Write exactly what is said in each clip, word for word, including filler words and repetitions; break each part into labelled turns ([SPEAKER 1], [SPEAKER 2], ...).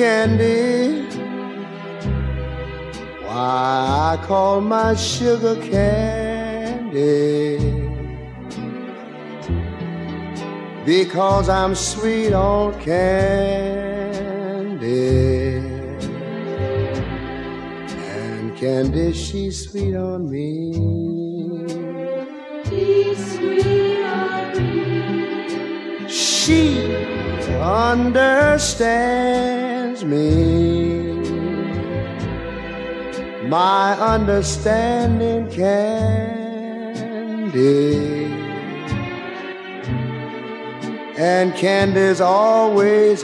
[SPEAKER 1] candy. Why I call my sugar candy, because I'm sweet on candy, and candy, she's sweet on me.
[SPEAKER 2] She's sweet on me.
[SPEAKER 1] She understands me. My understanding candy, and candy's always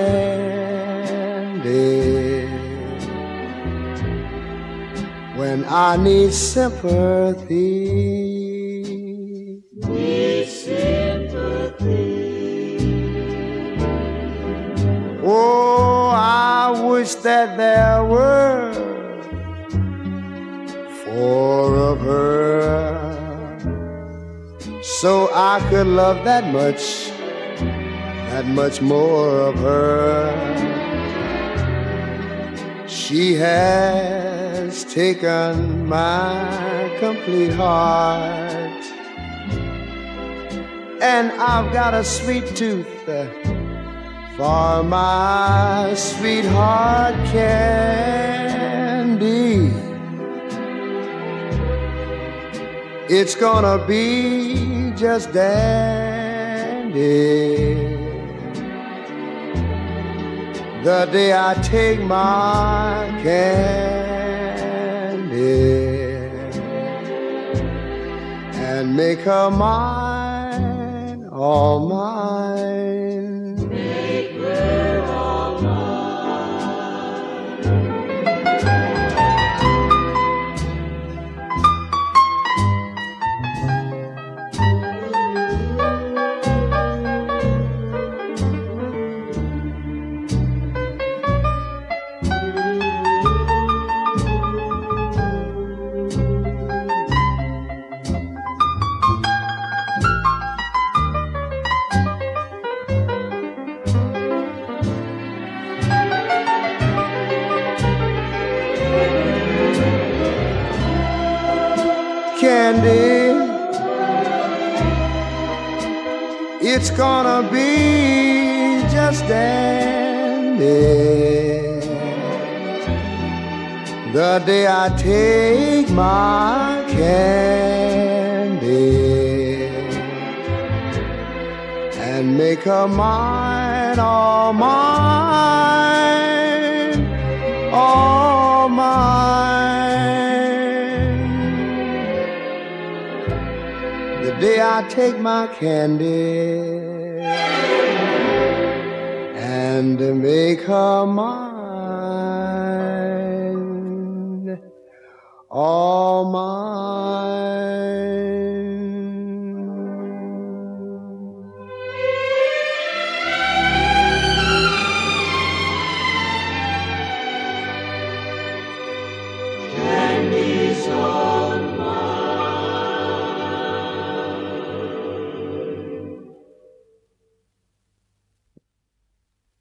[SPEAKER 1] handy when I need sympathy.
[SPEAKER 2] Need sympathy.
[SPEAKER 1] Oh, I wish that there were four of her, so I could love that much, that much more of her. She has taken my complete heart, and I've got a sweet tooth for my sweetheart candy. It's gonna be just dandy the day I take my candy and make her mine, all mine.
[SPEAKER 2] Make her all mine.
[SPEAKER 1] Candy, it's gonna be just dandy the day I take my candy and make her mine, all mine, all mine. The day I take my candy and make her mine, all mine.